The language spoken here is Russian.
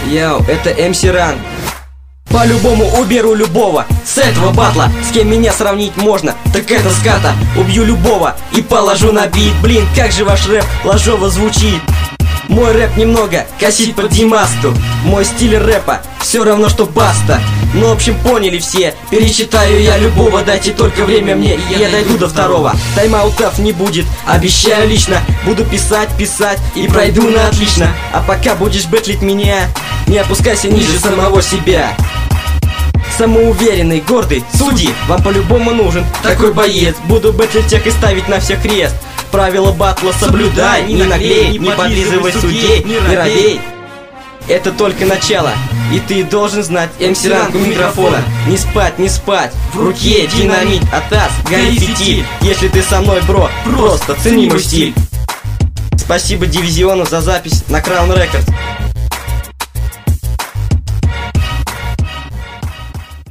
Йоу, это МС Ранг. По-любому уберу любого с этого батла. С кем меня сравнить можно, так это ската. Убью любого и положу на бит. Блин, как же ваш рэп ложово звучит. Мой рэп немного косит под Димасту. Мой стиль рэпа все равно что баста. Ну, в общем, поняли все. Перечитаю я любого, дайте только время мне, и я дойду до второго. Тайм-аутов не будет, обещаю лично. Буду писать и пройду на отлично. А пока будешь бэтлить меня, не опускайся ниже самого себя. Самоуверенный, гордый, судьи, вам по-любому нужен такой боец. Буду бэтлить всех и ставить на всех крест. Правила батла соблюдай, не наглей, не подлизывай судей, не робей. Это только начало, и ты должен знать МС Ранг у микрофона. Не спать, не спать, в руке динамит, а таз горит фитиль. Если ты со мной, бро, просто цени мой стиль. Спасибо Дивизиону за запись на Crown Records.